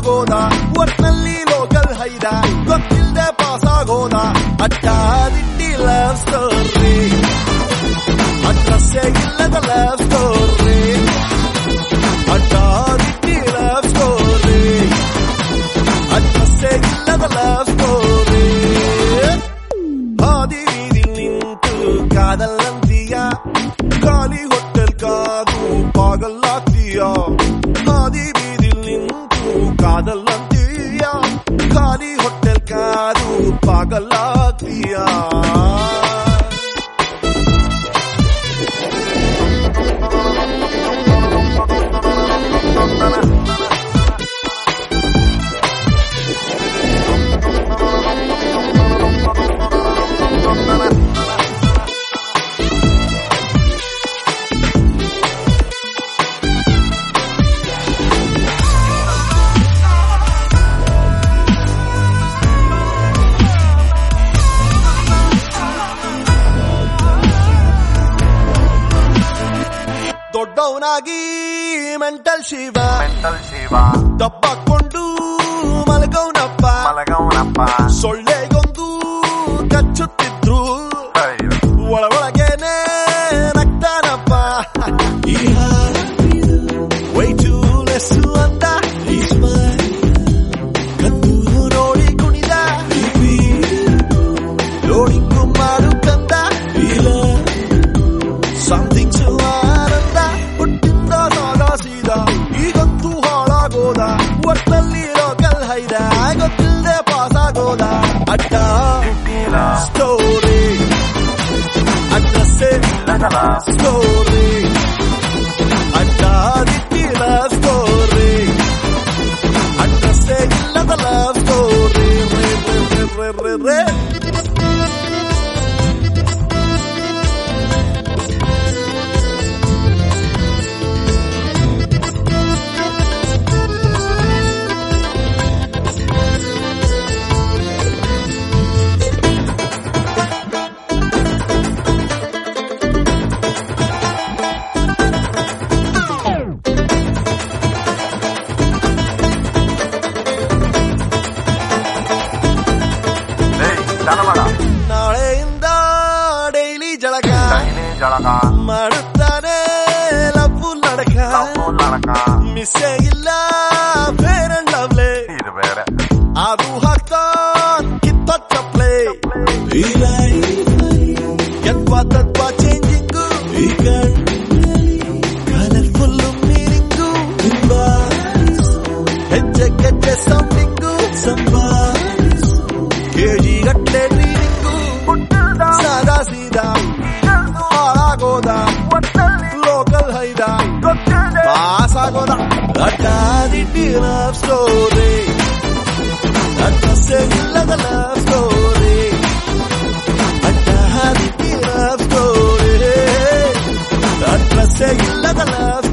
ಆಗೋದ ಒಟ್ನಲ್ಲಿ ಲೋಕಲ್ ಹೈದ ಗೊತ್ತಿಲ್ಲದೆ ಪಾಸ್ ಆಗೋದ ಅಡ್ಡಾದಿಡ್ಡಿ ಲವ್ ಸ್ಟೋರಿ ಅಡ್ರೆಸ್ಸೇ ಇಲ್ಲದ ಲವ್ ಸ್ಟೋರಿ ಅಡ್ಡಾದಿಡ್ಡಿ ಲವ್ ಸ್ಟೋರಿ ಅಡ್ರೆಸ್ಸೇ ಇಲ್ಲದ ಲವ್ ಸ್ಟೋರಿ ಹಾದಿ ಬೀದಿಲ್ ನಿಂತು ಕಾದಲ್ಲಂತೀಯ ಖಾಲಿ ಹೋಟೆಲ್ ಕಾದು ಪಾಗಲ್ಲಾಗ್ತೀಯ ಹಾದಿ ಬೀದಿಲ್ ನಿಂತು ಕಾದಲ್ಲಂತೀಯ ಖಾಲಿ ಹೋಟೆಲ್ ಕಾದು ಪಾಗಲ್ಲಾಗ್ತೀಯ ದೊಡ್ಡವನಾಗಿ ಮೆಂಟಲ್ ಶಿವ ದಬ್ಬಾಕೊಂಡು ಮಲಗವನಪ್ಪ ಸೊಳ್ಳೆಗೊಂದು ಕಚ್ಚುತ್ತಿದ್ರು ಒಳಗೇನೆ ನಗ್ತಾನಪ್ಪ ವೈಟು ಲೆಸ್ಸು ಅಂತ ಕದ್ದು ನೋಡಿ ಕುಣಿದ ಲೋಡಿಂಗು ಮಾಡು ಕಂದ ಸಮಥಿಂಗ್ ಆನಂದ ಹುಟ್ಟಿಂದ ಸಾಗಾಸಿದ ಈಗಂತೂ ಹಾಳಾಗೋದ ಒಟ್ಟಲ್ಲಿ ಲೋಕಲ್ ಹೈದ ಗೊತ್ತಿಲ್ಲದೆ ಪಾಸ್ ಆಗೋದ ಅಡ್ಡ ಸ್ಟೋರಿ ಅಡ್ರೆಸ್ಸೇ ಸ್ಟೋರಿ ಅಡ್ಡ ದಿಟ್ಟಿ ಲವ್ ಸ್ಟೋರಿ ಅಡ್ರೆಸ್ಸೇ ಇಲ್ಲದ ಲವ್ ಸ್ಟೋರಿ ರೇ ನಾಳೆಯಿಂದ ಡೈಲಿ ಜಳಕ ಮಾಡುತ್ತಾನೆ ಲವ್ ನಡಕ ಮಿಸ್ಸೇ ಇಲ್ಲ ಫೇರ್ ಅಂಡ್ ಲವ್ಲೆ ಅದು ಹಾಕ್ತಾನ್ ಕಿತ್ತ ಚಪ್ಲೆ ಯತ್ವಾ ತತ್ವಾ ಚೇಂಜಿಂಗು ಕಲರ್ಫುಲ್ ಮೀನಿಂಗು ಹೆಜ್ಜೆ ಗೆಜ್ಜೆ ಸೌಂಡಿಂಗು ಕೆಜಿ ಗಟ್ಲೆ ರೀಡಿಂಗು ಸಾದಾ ಸೀದಾ ಹಾಳಾಗೋದ ಲೋಕಲ್ ಹೈದ ಪಾಸ್ ಆಗೋದ ಅಡ್ಡಾದಿಡ್ಡಿ ಲವ್ ಸ್ಟೋರಿ ಅಡ್ರೆಸ್ಸೇ ಇಲ್ಲದ ಲವ್ ಸ್ಟೋರಿ ಅಡ್ಡಾದಿಡ್ಡಿ ಲವ್ ಸ್ಟೋರಿ ಅಡ್ರೆಸ್ಸೇ ಇಲ್ಲದ ಲವ್